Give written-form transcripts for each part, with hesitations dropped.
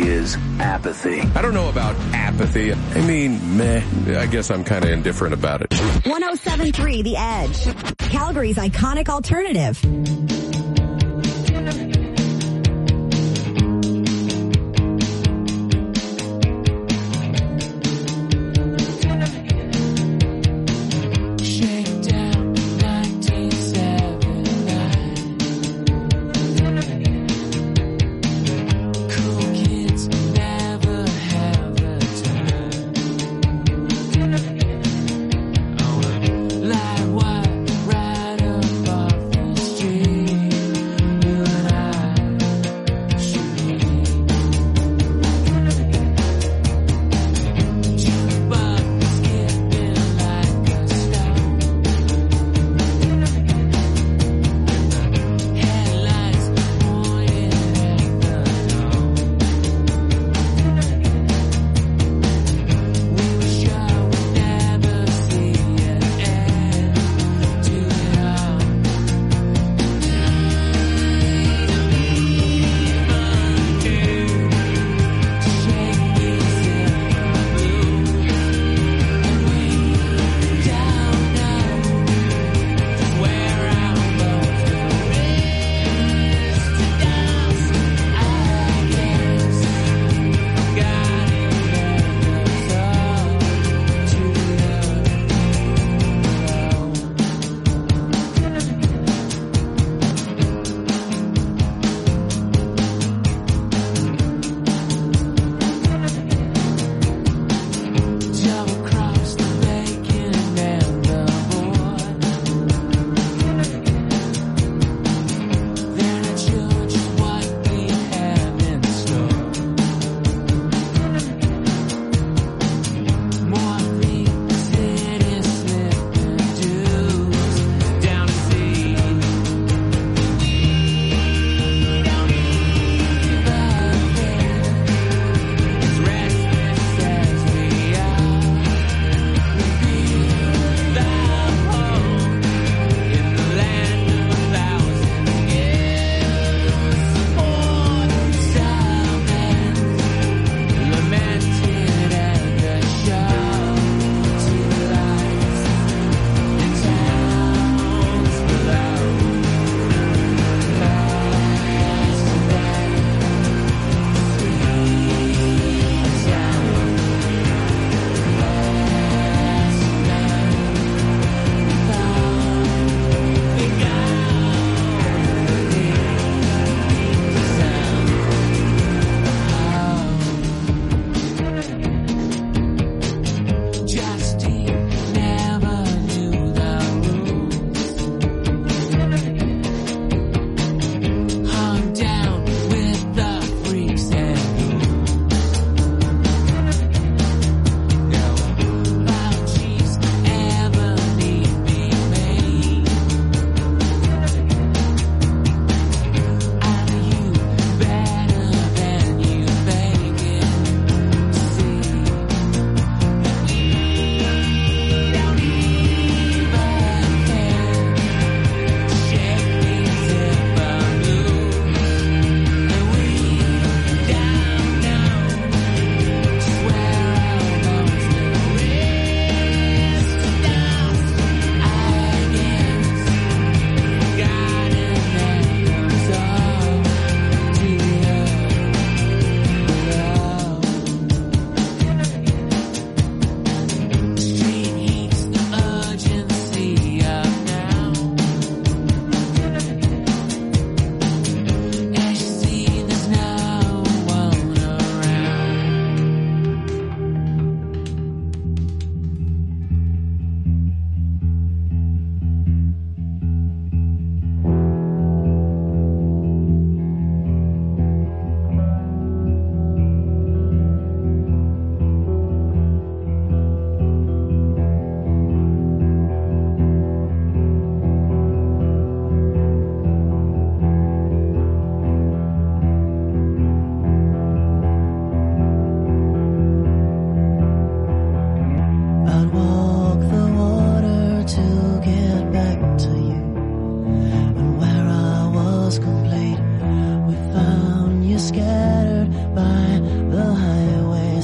is apathy. I don't know about apathy. I mean, meh. I guess I'm kind of indifferent about it. 107.3 The Edge, Calgary's iconic alternative. Like what right above the street.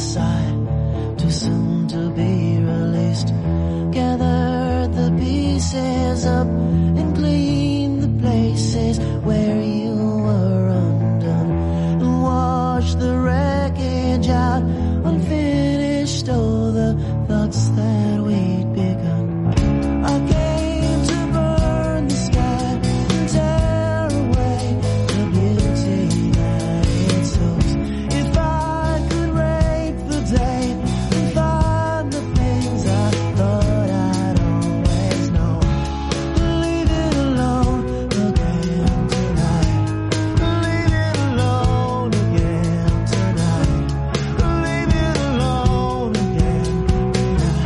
aside, too soon to be released. Gathered the pieces up and cleaned the places where you were undone, and washed the wreckage out, unfinished all the thoughts that we'd begun. I came to burn the sky and tear away the beauty that it shows. If I could rape the day and find the things I thought I'd always know, leave it alone again tonight. Leave it alone again tonight. Leave it alone again tonight.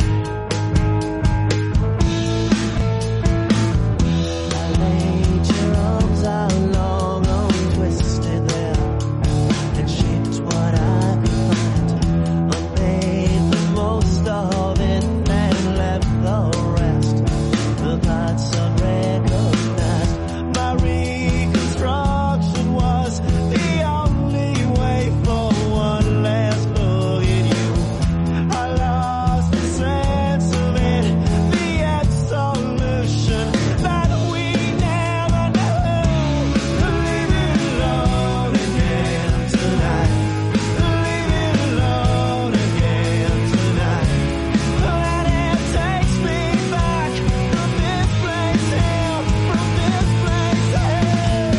I laid your arms out long, untwisted there, and shaped what I could find. I made the most of it and left the rest, the parts unrecognized. My reconstruction was the only way for one last look at you. I lost the sense of it, the absolution that we never knew. Leave it alone again tonight. Leave it alone again tonight. Let it take me back from this place here, from this place here.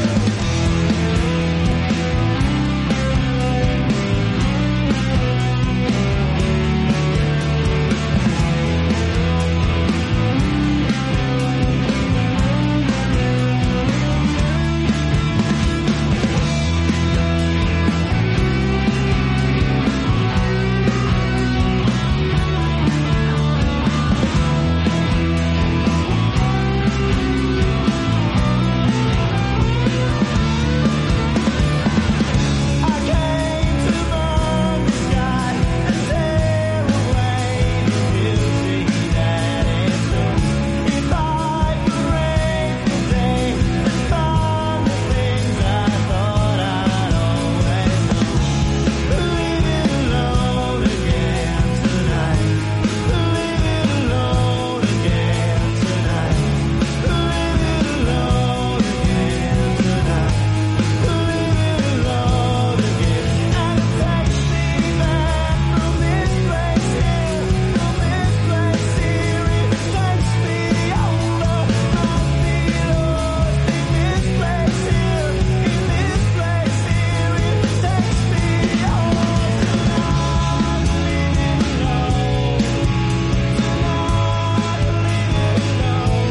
I came to burn the sky and tear away the beauty that it shows. If I could rape the day and find the things I thought I'd always know, leave it alone again tonight. Leave it alone again tonight. Leave it alone again tonight. Leave it alone again. And it takes me back from this place here, from this place here. It takes me over, not be lost in this place here, in this place here. It takes me over tonight. Leave it alone. Tonight, leave it alone.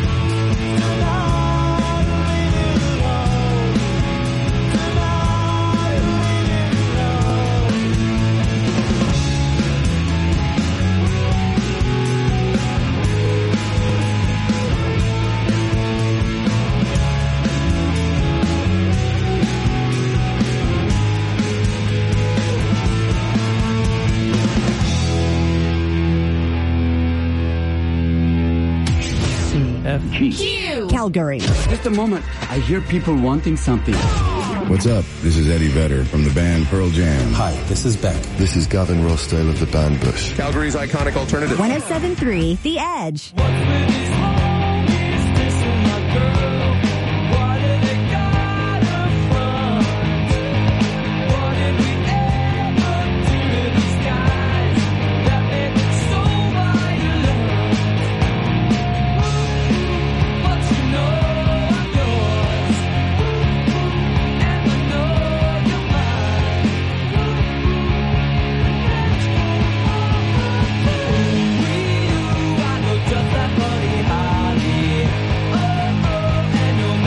Tonight, leave it alone. Tonight, leave it CFG. Calgary. Just a moment. I hear people wanting something. What's up? This is Eddie Vedder from the band Pearl Jam. Hi, this is Beck. This is Gavin Rossdale of the band Bush. Calgary's iconic alternative. 107.3 The Edge. just that funny hobby. Oh, and your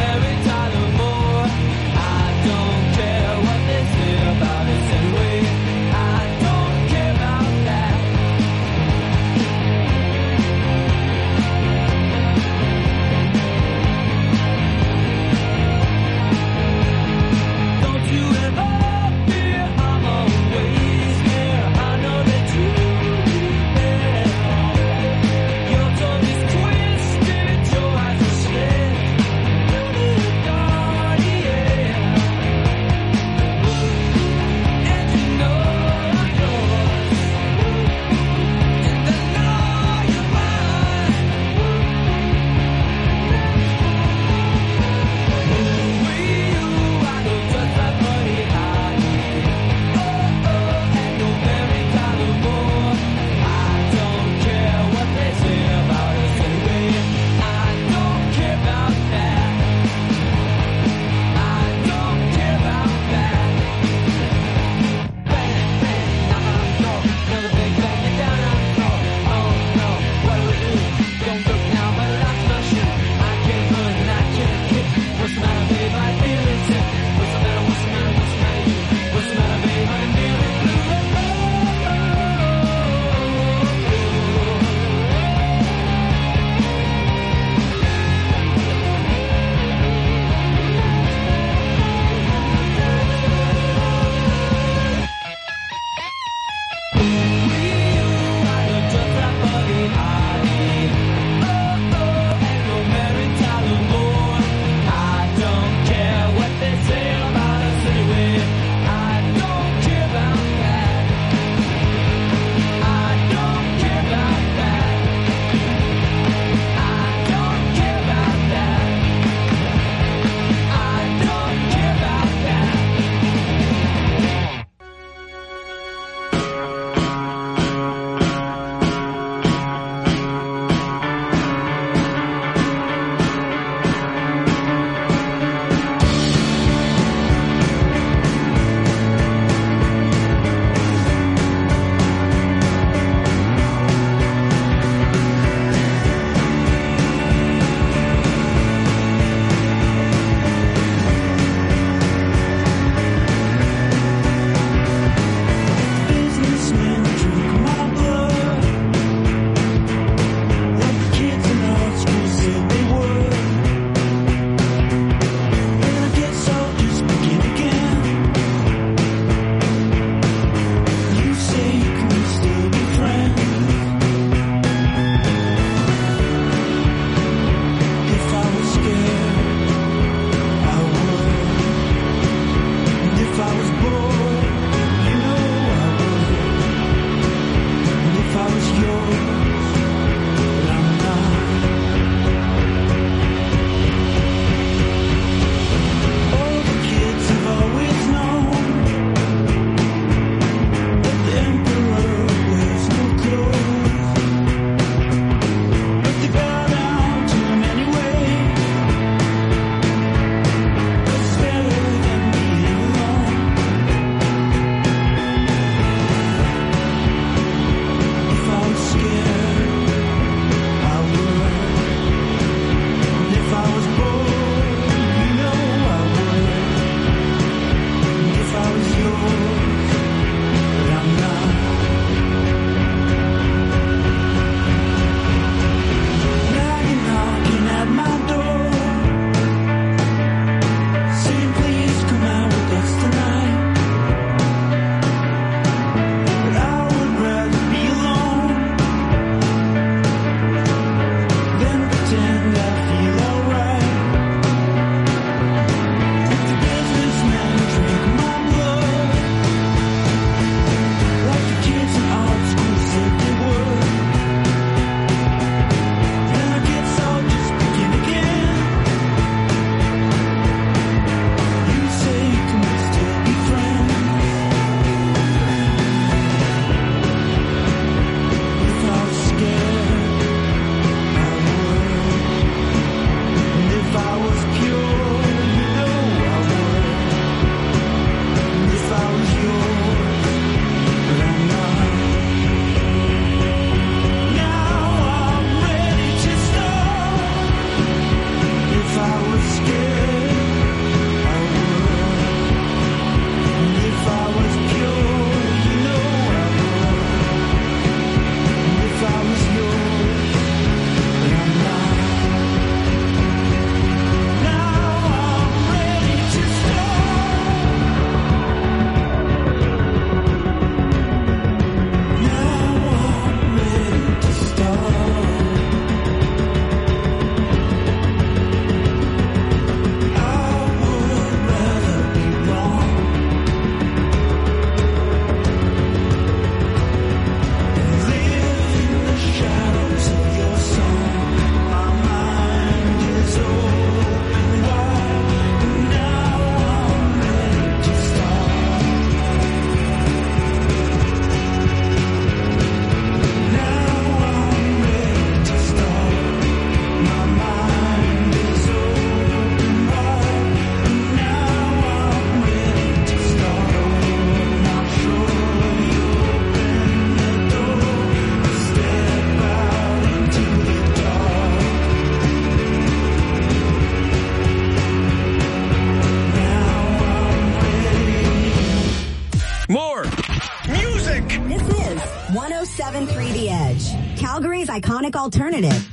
Music! This is 107.3 The Edge, Calgary's iconic alternative.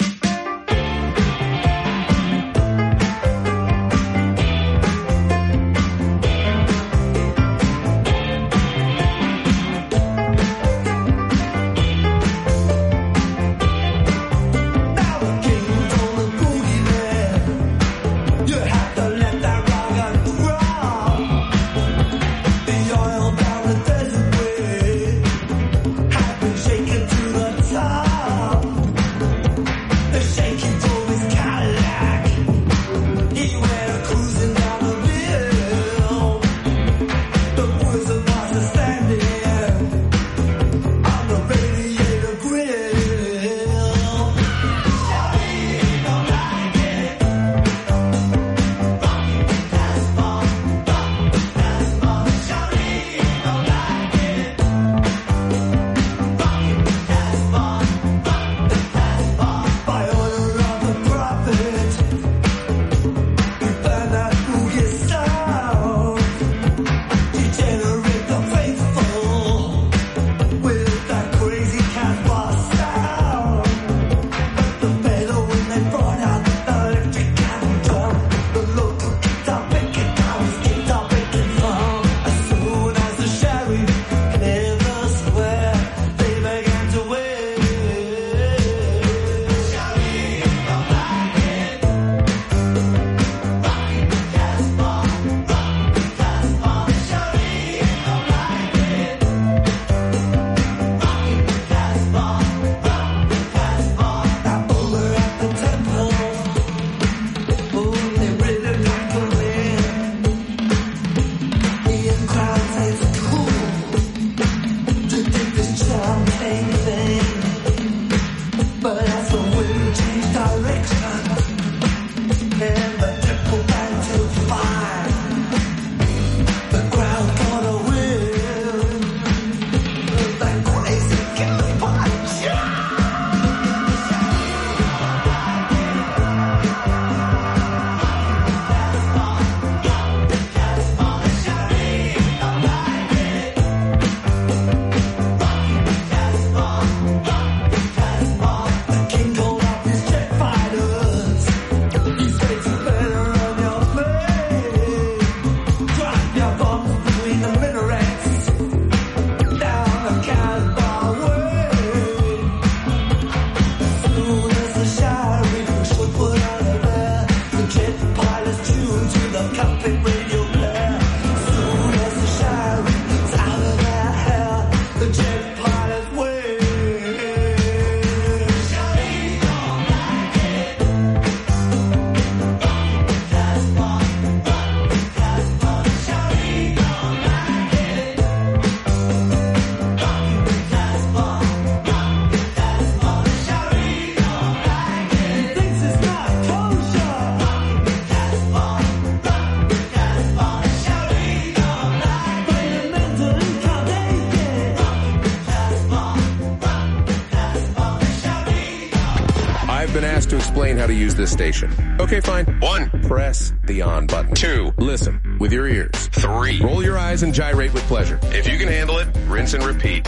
To explain how to use this station. Okay, fine. 1. Press the on button. 2. Listen with your ears. 3. Roll your eyes and gyrate with pleasure. If you can handle it, rinse and repeat.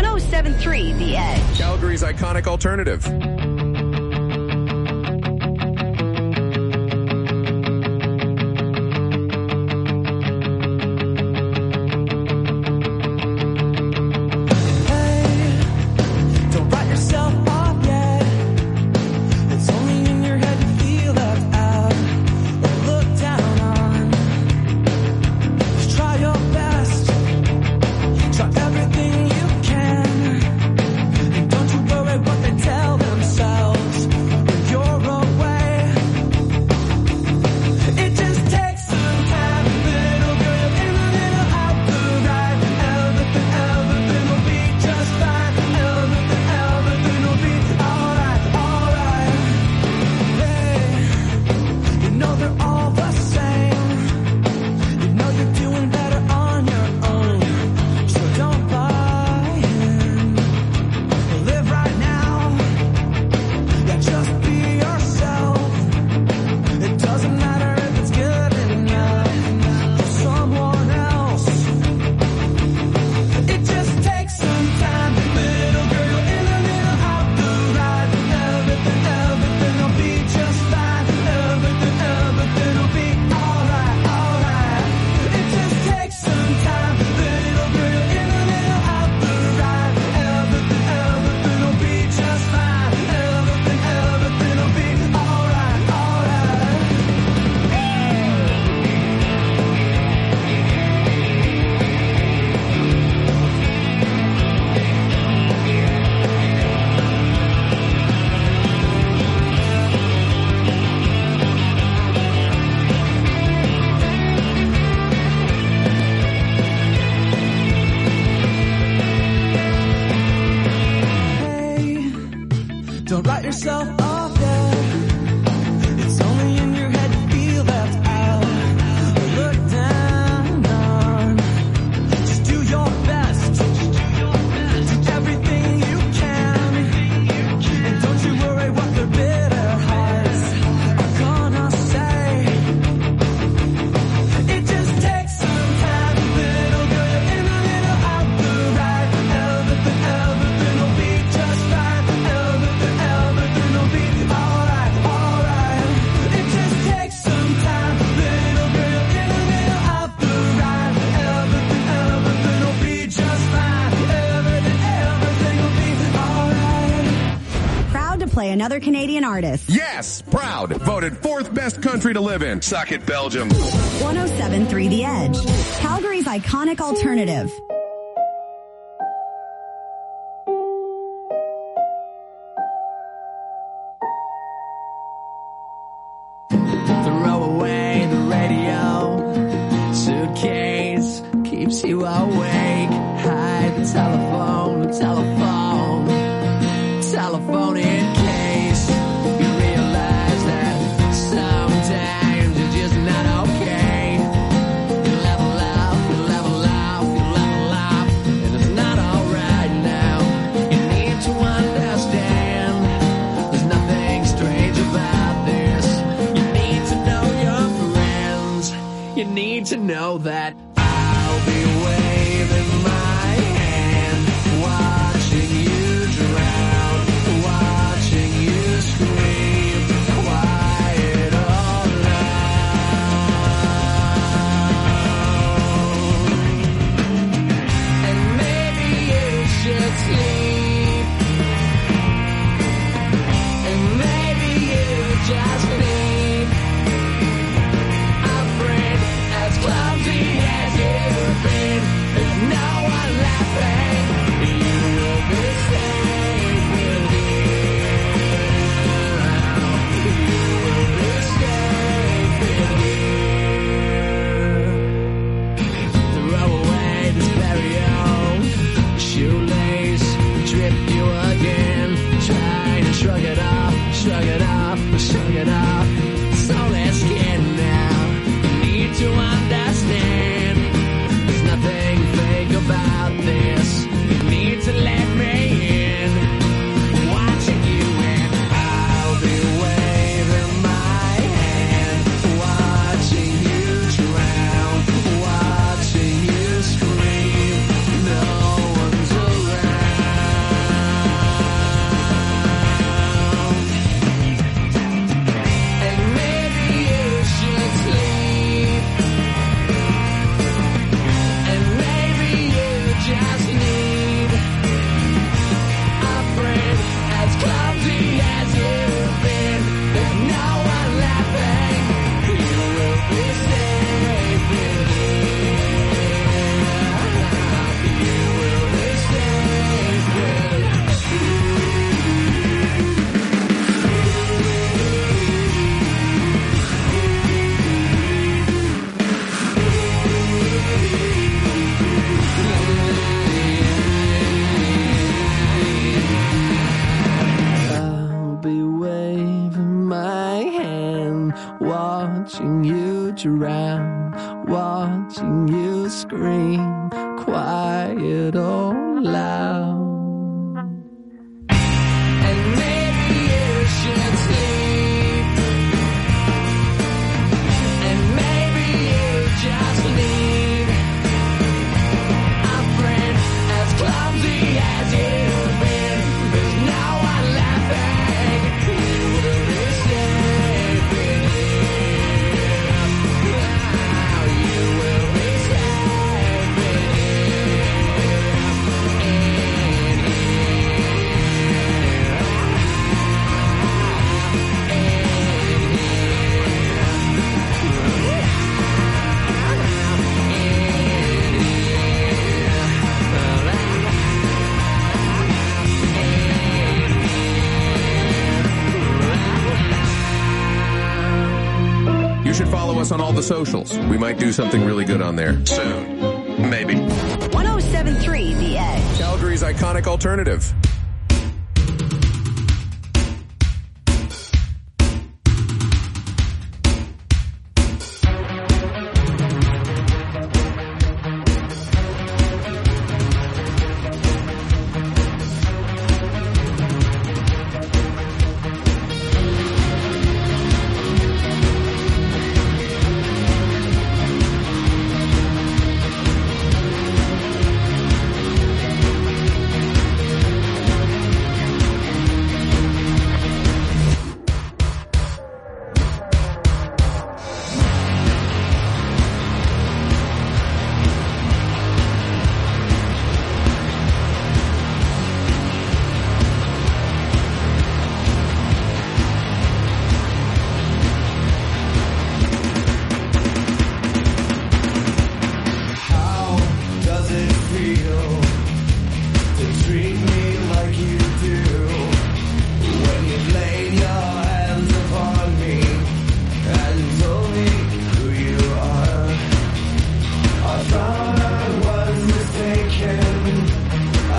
107.3 The Edge, Calgary's iconic alternative. Everything you can. Don't you worry what they tell themselves. Don't write yourself off yet. It's only in your head you feel left out. Look down on. Just do your best. Do everything you can. And don't you worry what their bitter hearts are gonna say. It just takes some time, little girl. You're in a little out the right. Everything will be just fine. Everything will be alright, alright. It just takes some time, little girl. You're in a little out the right. Everything will be just fine. Everything will be alright. Proud to play another Canadian artist. Yes, proud. Voted 4th best country to live in. Suck it, Belgium. 107.3 The Edge. Calgary's iconic alternative. Throw away the radio. Suitcase keeps you awake. Hide the telephone in case you realize that sometimes you're just not okay. You level up, and it's not alright now. You need to understand there's nothing strange about this. You need to know your friends. You need to know that I'll be waving my hand, watching you drown, watching you scream, quiet all alone. And maybe you should sleep, and maybe you just need a friend as clumsy as you've been. There's no one laughing. You will be safe with you. You will be safe with you. Throw away this stereo. Shoelace tripped you again. Trying to shrug it off, shrug it off, shrug it off. It's only skin now. You need to understand there's nothing fake about this. You need to let me in. Watching you and I'll be waving my hand, watching you drown, watching you scream. No one's around. And maybe you should sleep, and maybe you just need a friend as clumsy as you've been. There's no one laughing. You will be safe with you. You will be safe with I'll be waving my hand, watching you drown, watching you scream, quiet or loud. And maybe you should sleep, and maybe you just need a friend as clumsy as you've been. There's no one laughing. You will be safe with you. You will be safe You should follow us on all the socials. We might do something really good on there soon. Maybe. 107.3 The Edge. Calgary's iconic alternative.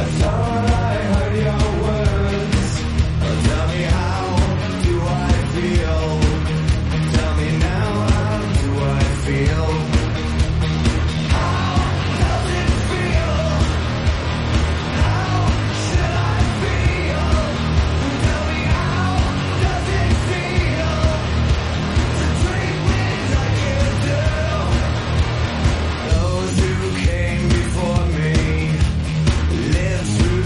Those who came before me lived through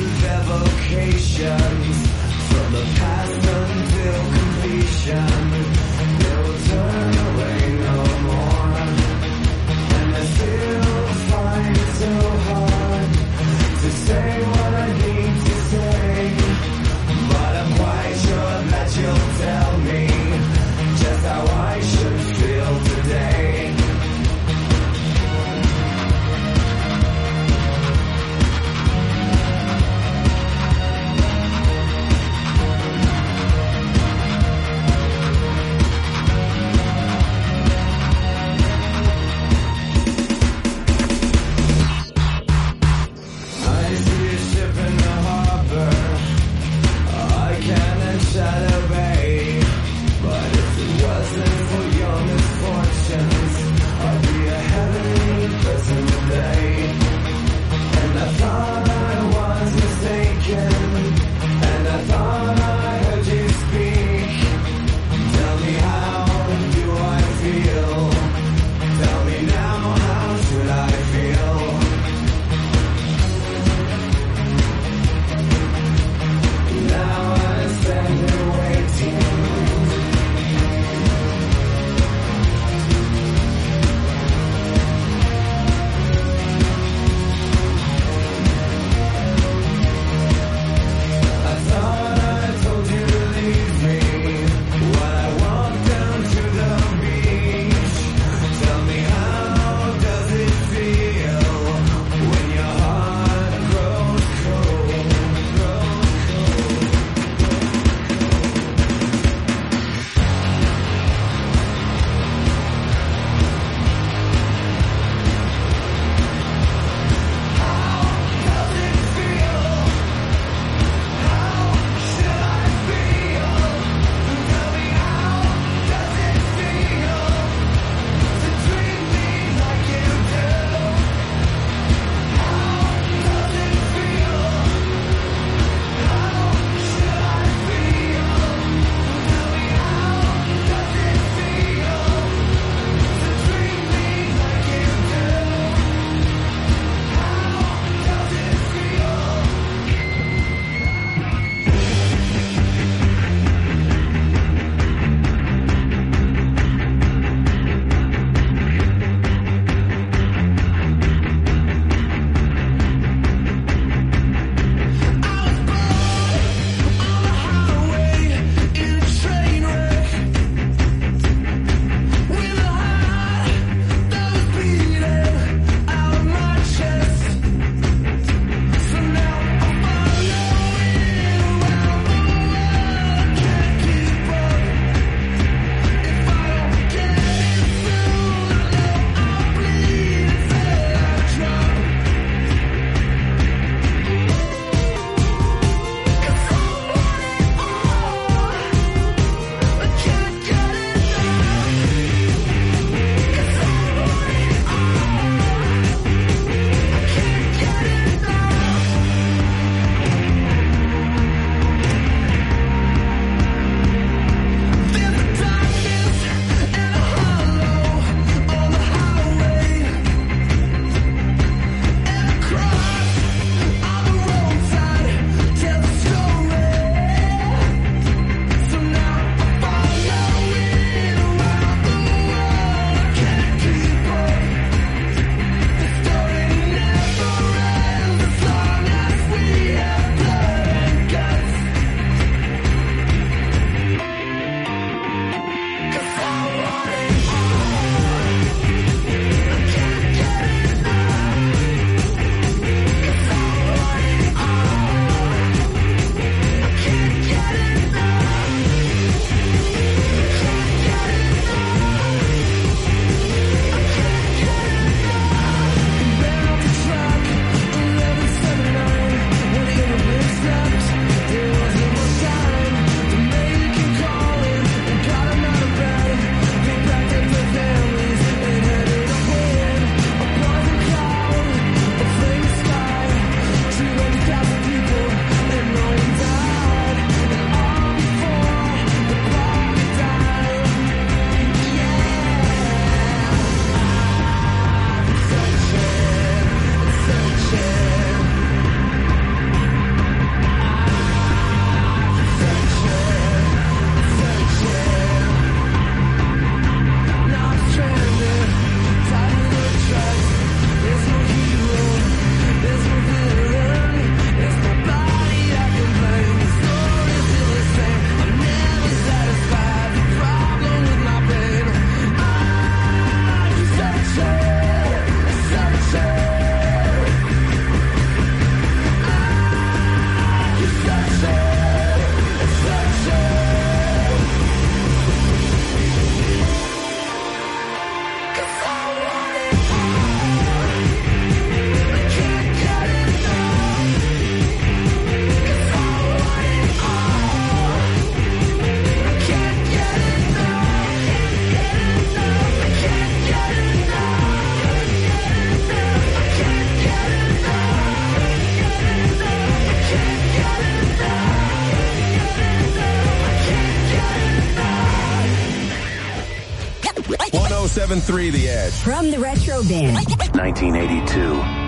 107.3 The Edge. From the Retro Bin. 1982.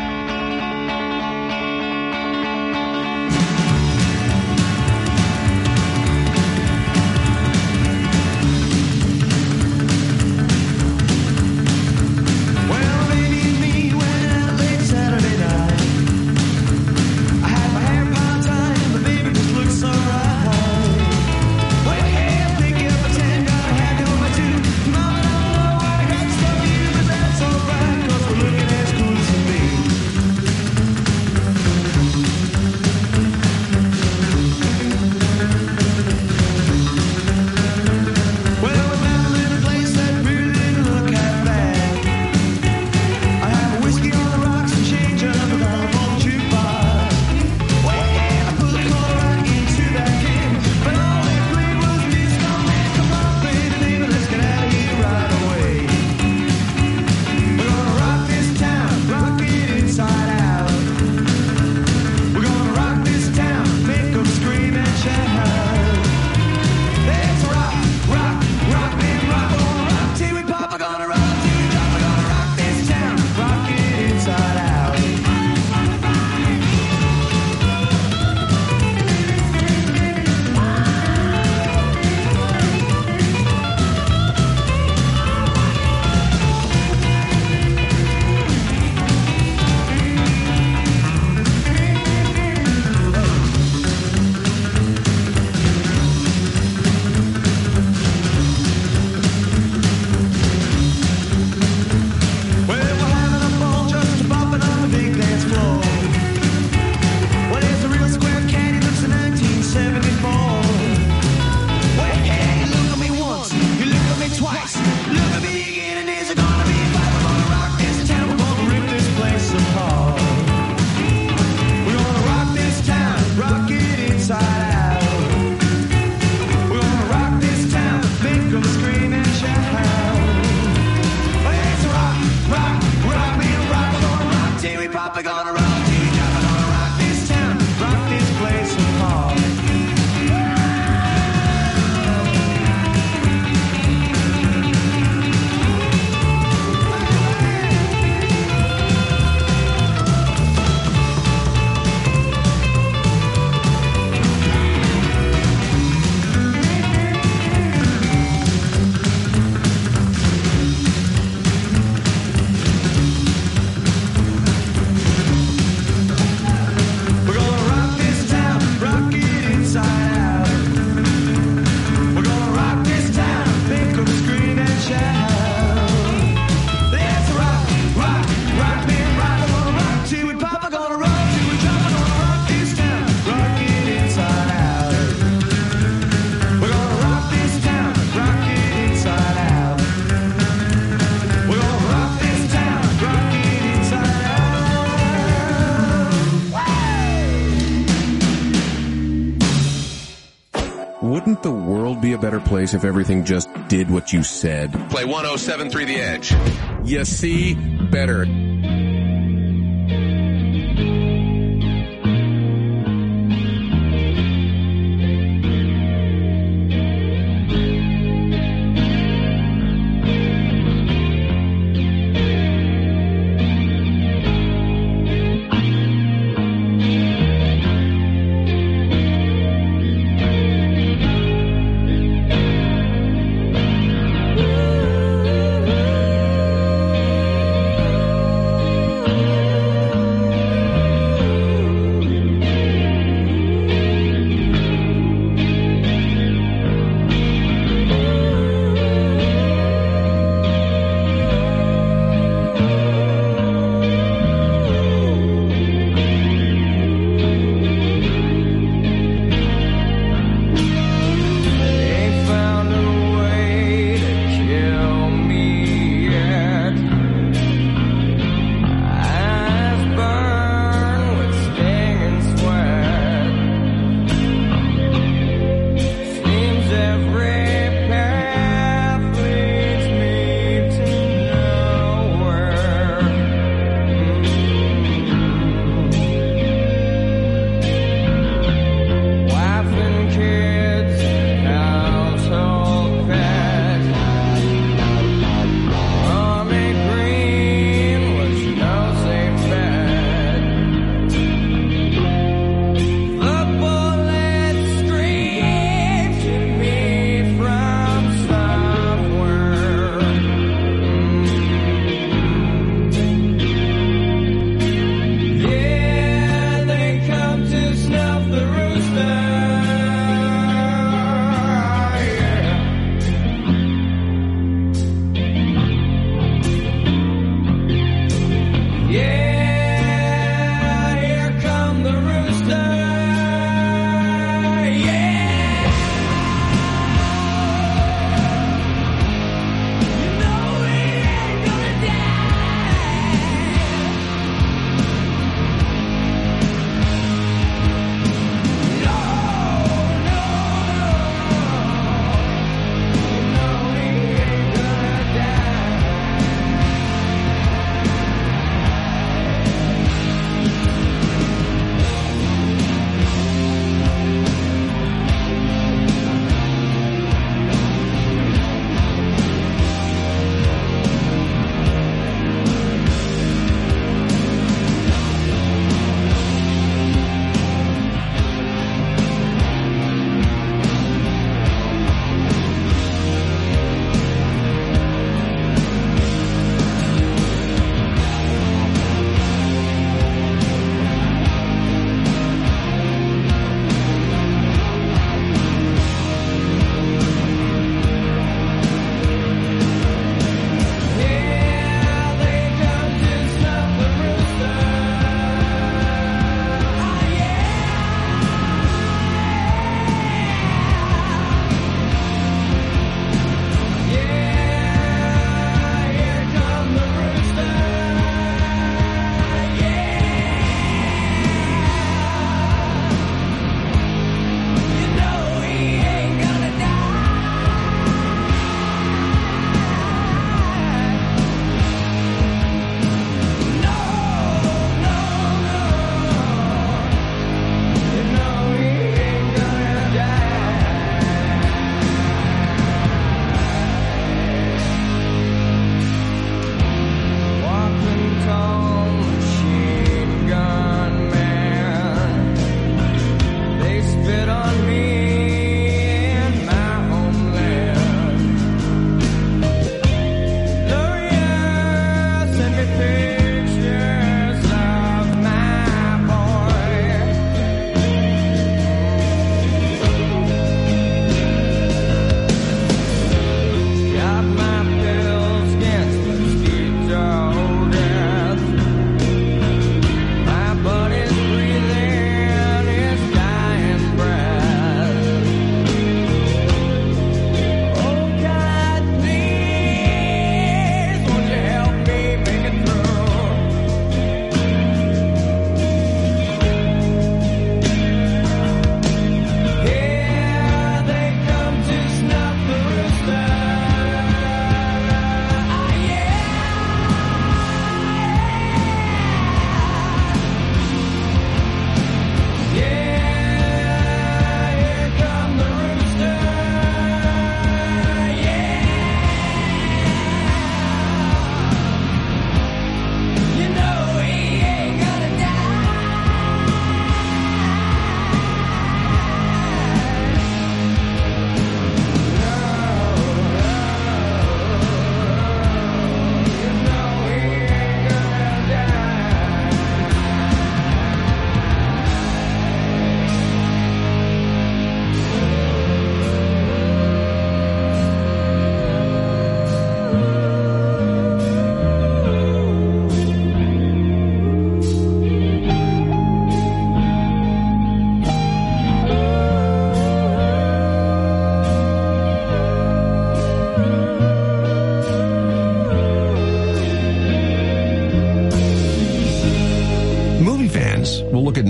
Wouldn't the world be a better place if everything just did what you said? Play 107.3 The Edge. You see? Better.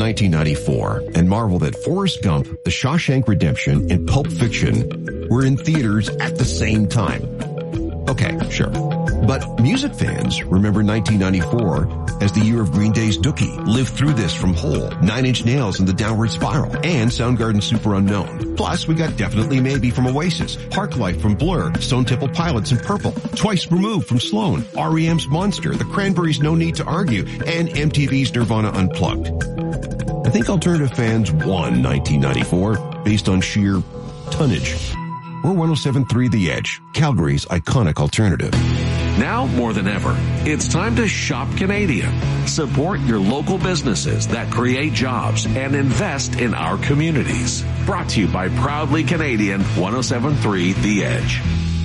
1994 and marvel that Forrest Gump, The Shawshank Redemption, and Pulp Fiction were in theaters at the same time. Okay, sure. But music fans remember 1994 as the year of Green Day's Dookie, Live Through This from Hole, 9 Inch Nails and the Downward Spiral, and Soundgarden's Super Unknown. Plus, we got Definitely Maybe from Oasis, Parklife from Blur, Stone Temple Pilots and Purple, Twice Removed from Sloan, R.E.M's Monster, The Cranberries' No Need to Argue, and MTV's Nirvana Unplugged. I think alternative fans won 1994 based on sheer tonnage. We're 107.3 The Edge, Calgary's iconic alternative. Now more than ever, it's time to shop Canadian. Support your local businesses that create jobs and invest in our communities. Brought to you by Proudly Canadian 107.3 The Edge.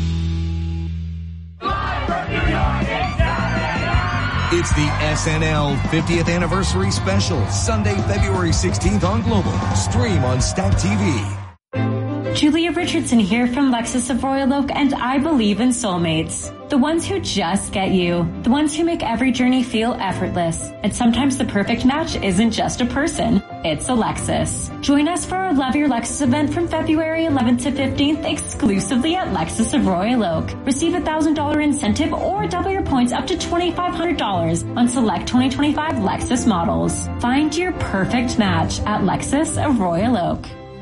It's the SNL 50th Anniversary Special, Sunday, February 16th on Global. Stream on Stack TV. Julia Richardson here from Lexus of Royal Oak, and I believe in soulmates. The ones who just get you. The ones who make every journey feel effortless. And sometimes the perfect match isn't just a person, it's a Lexus. Join us for our Love Your Lexus event from February 11th to 15th exclusively at Lexus of Royal Oak. Receive a $1,000 incentive or double your points up to $2,500 on select 2025 Lexus models. Find your perfect match at Lexus of Royal Oak.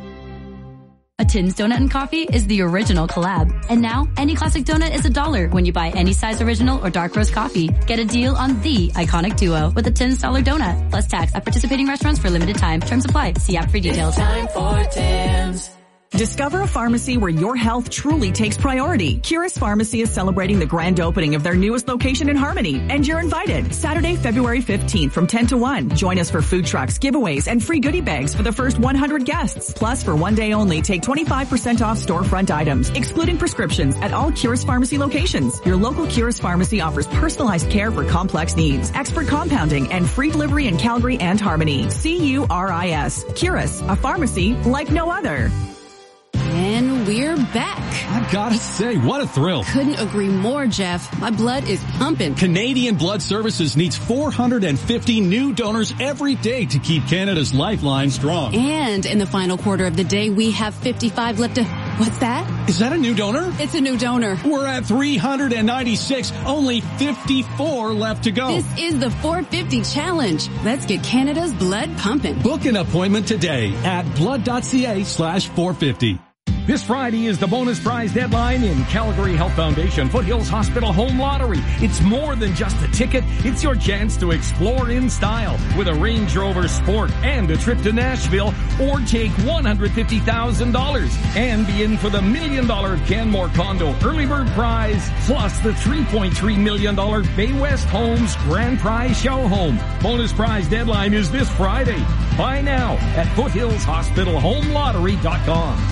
A Tim's Donut and Coffee is the original collab. And now, any classic donut is $1 when you buy any size original or dark roast coffee. Get a deal on the iconic duo with a Tim's $1 donut, plus tax at participating restaurants for a limited time. Terms apply. See app for details. It's time for Tim's. Discover a pharmacy where your health truly takes priority. Curus Pharmacy is celebrating the grand opening of their newest location in Harmony, and you're invited. Saturday, February 15th from 10 to 1. Join us for food trucks, giveaways, and free goodie bags for the first 100 guests. Plus, for one day only, take 25% off storefront items, excluding prescriptions, at all Curus Pharmacy locations. Your local Curus Pharmacy offers personalized care for complex needs, expert compounding, and free delivery in Calgary and Harmony. CURIS. Curus, a pharmacy like no other. And we're back. I've got to say, what a thrill. Couldn't agree more, Jeff. My blood is pumping. Canadian Blood Services needs 450 new donors every day to keep Canada's lifeline strong. And in the final quarter of the day, we have 55 left to... What's that? Is that a new donor? It's a new donor. We're at 396. Only 54 left to go. This is the 450 challenge. Let's get Canada's blood pumping. Book an appointment today at blood.ca/450. This Friday is the bonus prize deadline in Calgary Health Foundation Foothills Hospital Home Lottery. It's more than just a ticket. It's your chance to explore in style with a Range Rover Sport and a trip to Nashville, or take $150,000 and be in for the $1 million Canmore Condo Early Bird Prize, plus the $3.3 million Bay West Homes Grand Prize Show Home. Bonus prize deadline is this Friday. Buy now at foothillshospitalhomelottery.com.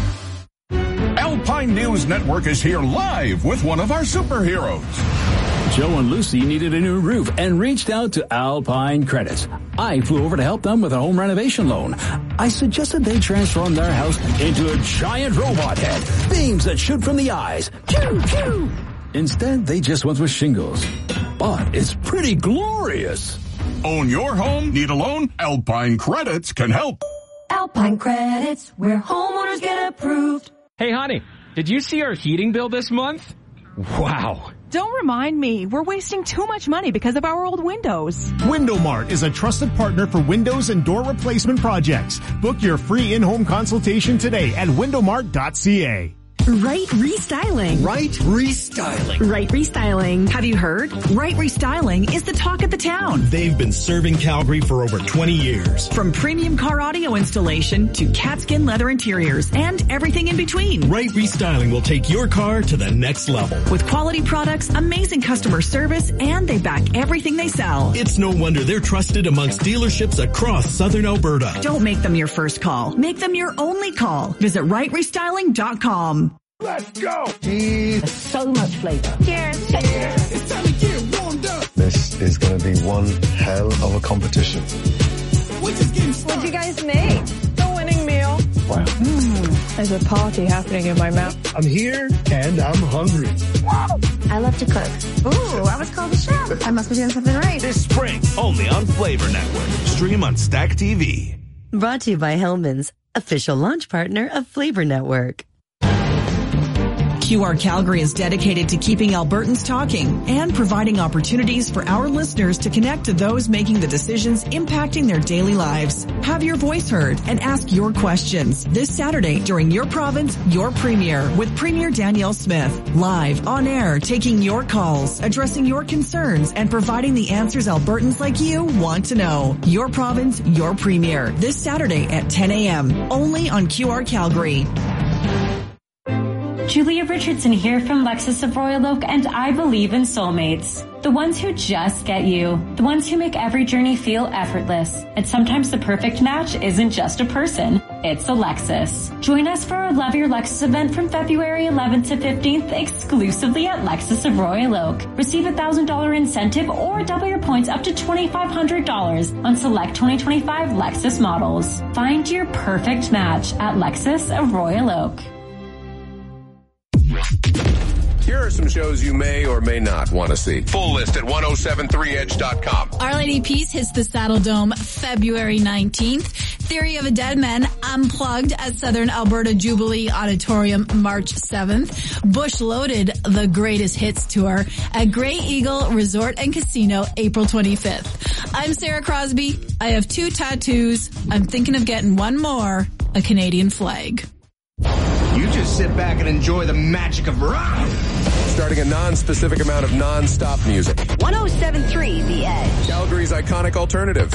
Alpine News Network is here live with one of our superheroes. Joe and Lucy needed a new roof and reached out to Alpine Credits. I flew over to help them with a home renovation loan. I suggested they transform their house into a giant robot head, beams that shoot from the eyes. Pew, pew. Instead, they just went with shingles. But it's pretty glorious. Own your home? Need a loan? Alpine Credits can help. Alpine Credits, where homeowners get approved. Hey, honey, did you see our heating bill this month? Wow. Don't remind me. We're wasting too much money because of our old windows. WindowMart is a trusted partner for windows and door replacement projects. Book your free in-home consultation today at windowmart.ca. Right Restyling. Right Restyling. Right Restyling. Have you heard? Right Restyling is the talk of the town. They've been serving Calgary for over 20 years. From premium car audio installation to catskin leather interiors and everything in between. Right Restyling will take your car to the next level. With quality products, amazing customer service, and they back everything they sell. It's no wonder they're trusted amongst dealerships across southern Alberta. Don't make them your first call. Make them your only call. Visit rightrestyling.com. Let's go! Cheers. So much flavor. Cheers. Cheers. It's time to get warmed up. This is going to be one hell of a competition. What'd you guys make? The winning meal. Wow. There's a party happening in my mouth. I'm here and I'm hungry. I love to cook. Ooh, I was called a chef. I must be doing something right. This spring, only on Flavor Network. Stream on Stack TV. Brought to you by Hellman's, official launch partner of Flavor Network. QR Calgary is dedicated to keeping Albertans talking and providing opportunities for our listeners to connect to those making the decisions impacting their daily lives. Have your voice heard and ask your questions this Saturday during Your Province, Your Premier with Premier Danielle Smith. Live, on air, taking your calls, addressing your concerns, and providing the answers Albertans like you want to know. Your Province, Your Premier this Saturday at 10 a.m. only on QR Calgary. Julia Richardson here from Lexus of Royal Oak, and I believe in soulmates. The ones who just get you. The ones who make every journey feel effortless. And sometimes the perfect match isn't just a person, it's a Lexus. Join us for our Love Your Lexus event from February 11th to 15th exclusively at Lexus of Royal Oak. Receive $1,000 incentive or double your points up to $2,500 on select 2025 Lexus models. Find your perfect match at Lexus of Royal Oak. Here are some shows you may or may not want to see. Full list at 1073edge.com. Our Lady Peace hits the Saddle Dome February 19th. Theory of a Dead Man Unplugged at Southern Alberta Jubilee Auditorium March 7th. Bush Loaded, the Greatest Hits Tour at Grey Eagle Resort and Casino April 25th. I'm Sarah Crosby. I have 2 tattoos. I'm thinking of getting one more, a Canadian flag. You just sit back and enjoy the magic of rock. Starting a non-specific amount of non-stop music. 107.3 The Edge. Calgary's iconic alternative.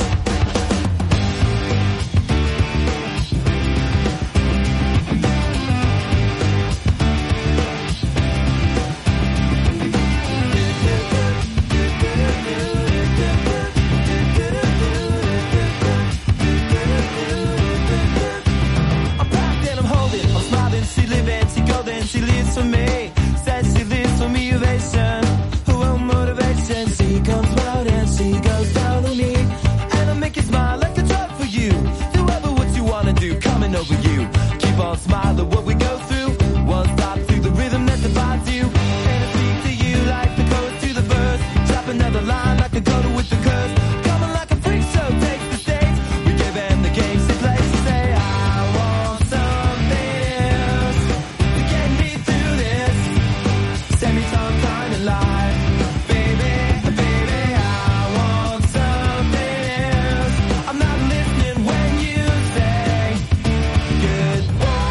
She lives for me, says she lives for me, ovation. Her own motivation. She comes out and she goes down on me. And I'll make you smile like a drug for you. Do ever what you wanna do, coming over you. Keep on smiling what we go through. One stop through the rhythm that divides you. And I speak to you like the chorus to the verse. Drop another line like a coda with the curse. Coming like a freak show takes the stage. We give them the game she plays. She say, I want something else to get me through this. Send me some kind of life. Baby, baby, I want something else. I'm not listening when you say goodbye.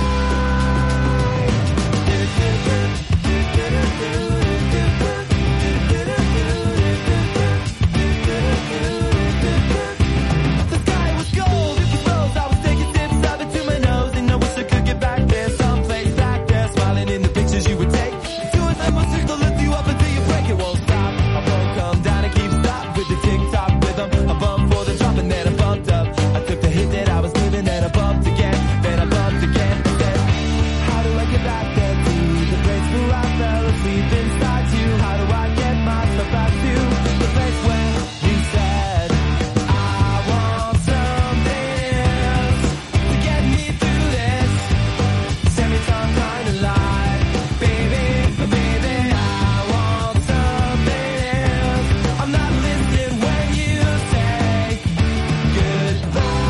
The sky was gold, it was rose. I was taking sips of it to my nose, and I wish I could get back there, someplace back there, smiling in the pictures you would take. Do it, I must to lift you up until you break. It won't stop. I won't come down and keep stop with the tick-tock rhythm. I bumped for the drop and then I bumped up. I took the hit that I was giving, then I bumped again, then I bumped again. And then, how do I get back there to the place where I fell asleep inside you? How do I get myself back to the place where you said I want something else to get me through this? Send me some kind of light, baby, baby. I want something else. I'm not listening when you say goodbye.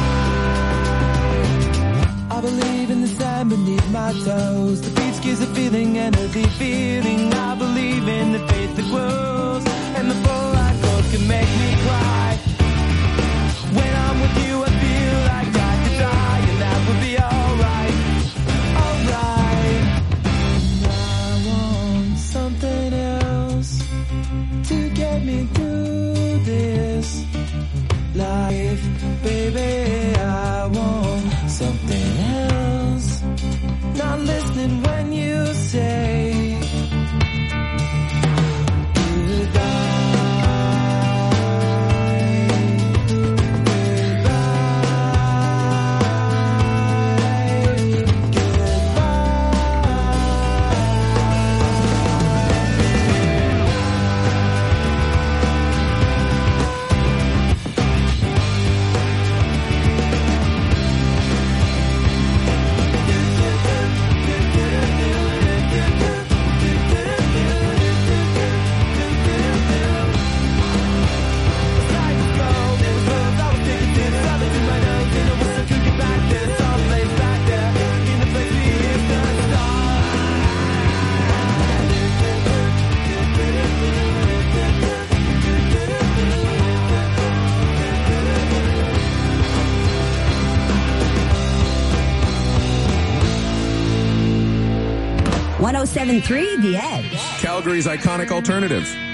I believe in the sand beneath my toes. The beach gives a feeling, energy feeling. I believe in the faith that grows, and the full light goes can make me cry. When I'm with you, I feel like I could die, and that would be alright, alright. I want something else to get me through this life, baby. I want something else. Not listening when you say goodbye, goodbye. 107.3 The Edge. Calgary's iconic alternative.